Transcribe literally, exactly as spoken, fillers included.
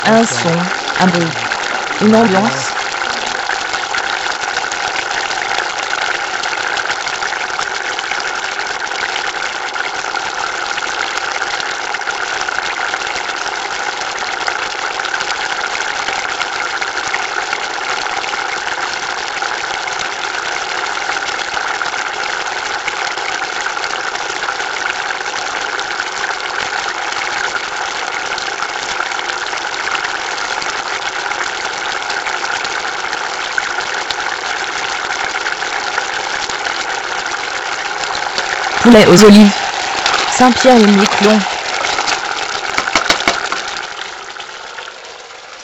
Un son, un bruit, une ambiance. Poulet aux olives. Saint-Pierre-et-Miquelon.